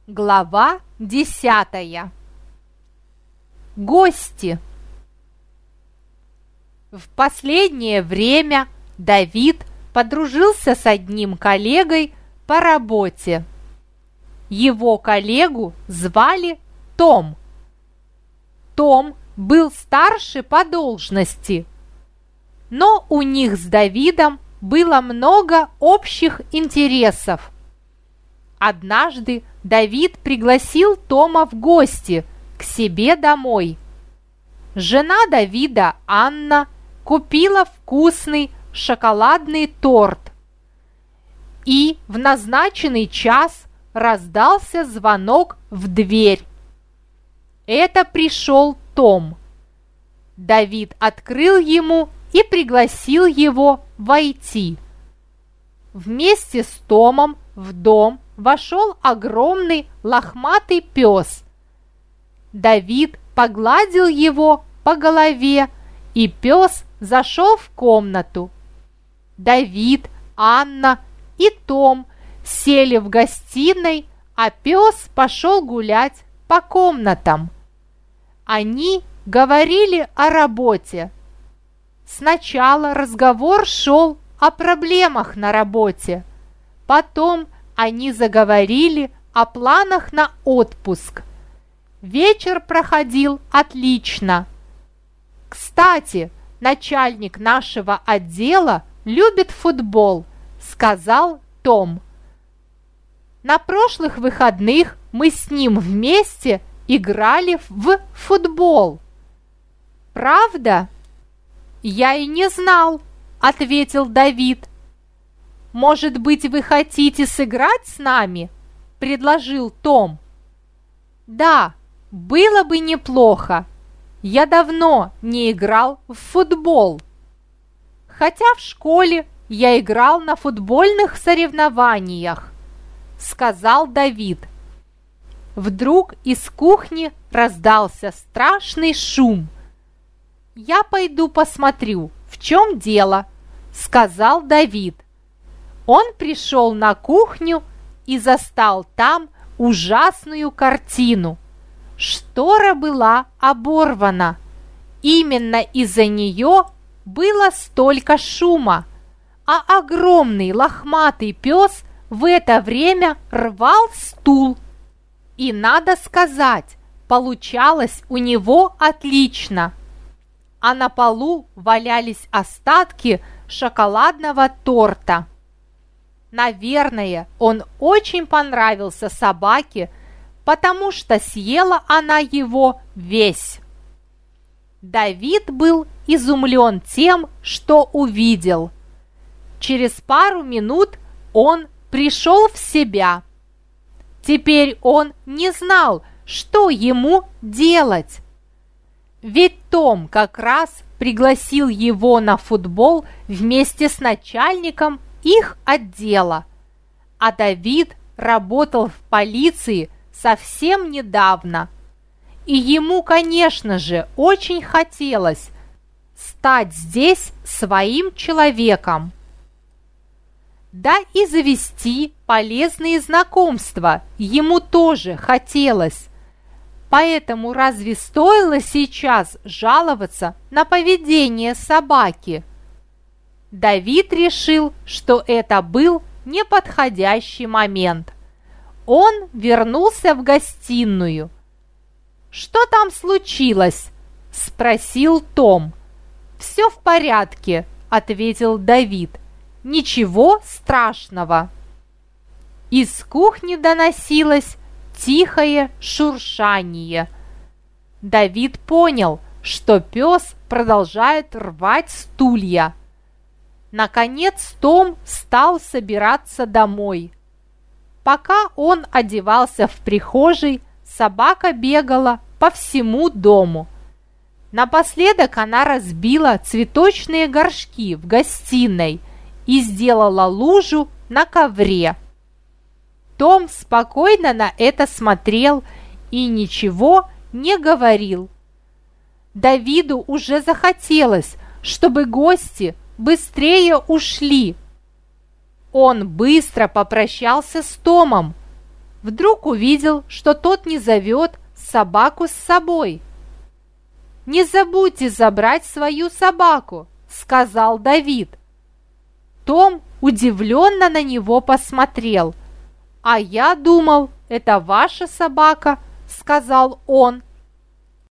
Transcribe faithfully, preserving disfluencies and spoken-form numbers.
Глава десятая. Гости. В последнее время Давид подружился с одним коллегой по работе. Его коллегу звали Том. Том был старше по должности, но у них с Давидом было много общих интересов. Однажды Давид пригласил Тома в гости к себе домой. Жена Давида, Анна, купила вкусный шоколадный торт. И в назначенный час раздался звонок в дверь. Это пришел Том. Давид открыл ему и пригласил его войти. Вместе с Томом в дом вошел огромный лохматый пес. Давид погладил его по голове, и пес зашел в комнату. Давид, Анна и Том сели в гостиной, а пес пошел гулять по комнатам. Они говорили о работе. Сначала разговор шел о проблемах на работе, потом они заговорили о планах на отпуск. Вечер проходил отлично. «Кстати, начальник нашего отдела любит футбол», — сказал Том. «На прошлых выходных мы с ним вместе играли в футбол». «Правда?» «Я и не знал», — ответил Давид. «Может быть, вы хотите сыграть с нами?» – предложил Том. «Да, было бы неплохо. Я давно не играл в футбол. Хотя в школе я играл на футбольных соревнованиях», – сказал Давид. Вдруг из кухни раздался страшный шум. «Я пойду посмотрю, в чем дело», – сказал Давид. Он пришел на кухню и застал там ужасную картину. Штора была оборвана. Именно из-за нее было столько шума, а огромный лохматый пес в это время рвал стул. И, надо сказать, получалось у него отлично. А на полу валялись остатки шоколадного торта. Наверное, он очень понравился собаке, потому что съела она его весь. Давид был изумлен тем, что увидел. Через пару минут он пришел в себя. Теперь он не знал, что ему делать. Ведь Том как раз пригласил его на футбол вместе с начальником их отдела, а Давид работал в полиции совсем недавно, и ему, конечно же, очень хотелось стать здесь своим человеком. Да и завести полезные знакомства ему тоже хотелось, поэтому разве стоило сейчас жаловаться на поведение собаки? Давид решил, что это был неподходящий момент. Он вернулся в гостиную. «Что там случилось?» – спросил Том. «Все в порядке», – ответил Давид. «Ничего страшного». Из кухни доносилось тихое шуршание. Давид понял, что пес продолжает рвать стулья. Наконец Том стал собираться домой. Пока он одевался в прихожей, собака бегала по всему дому. Напоследок она разбила цветочные горшки в гостиной и сделала лужу на ковре. Том спокойно на это смотрел и ничего не говорил. Давиду уже захотелось, чтобы гости быстрее ушли. Он быстро попрощался с Томом. вдруг увидел, что тот не зовет собаку с собой. «Не забудьте забрать свою собаку», — сказал Давид. Том удивленно на него посмотрел. «А я думал, это ваша собака», — сказал он.